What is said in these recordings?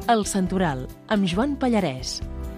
El Santoral, amb Joan Pallarès.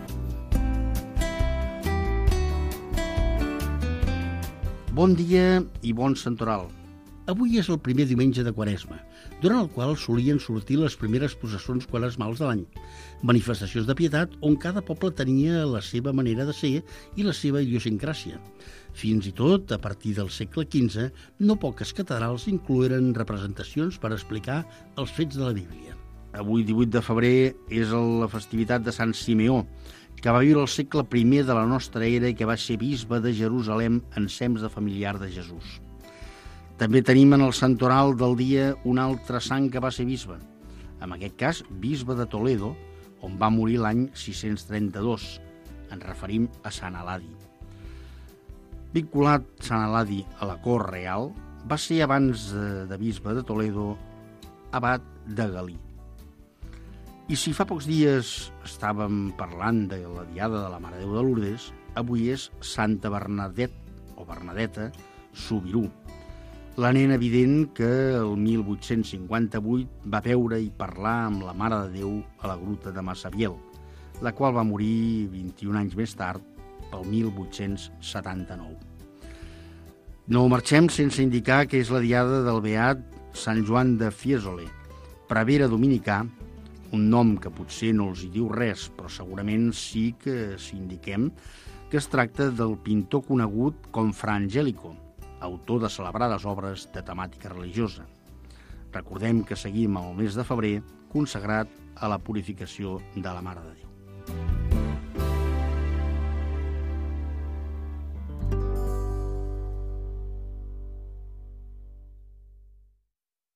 Bon dia i bon santoral. Avui és el primer diumenge de Quaresma, durant el qual solien sortir les primeres processons quaresmals de l'any. Manifestacions de pietat on cada poble tenia la seva manera de ser i la seva idiosincràsia. Fins i tot, a partir del segle XV, no poques catedrals incloeren representacions per explicar els fets de la Bíblia. Avui, 18 de febrer, és la festivitat de Sant Simeó, que va viure al segle I de la nostra era i que va ser bisbe de Jerusalem ensems de familiar de Jesús. També tenim en el santoral del dia un altre sant que va ser bisbe, en aquest cas bisbe de Toledo, on va morir l'any 632. Ens referim a Sant Eladi. Vinculat Sant Eladi a la cort real, va ser abans de bisbe de Toledo abat de Galí. I si fa pocs dies estàvem parlant de la diada de la Mare de Déu de Lourdes, avui és Santa Bernadette o Bernadeta Subirú, la nena evident que el 1858 va veure i parlar amb la Mare de Déu a la gruta de Massabiel, la qual va morir 21 anys més tard, pel 1879. No marxem sense indicar que és la diada del beat Sant Joan de Fiesole, prevere dominicà, un nom que potser no els hi diu res, però segurament sí que si indiquem que es tracta del pintor conegut com Fra Angelico, autor de celebrades obres de temàtica religiosa. Recordem que seguim el mes de febrer consagrat a la purificació de la Mare de Déu.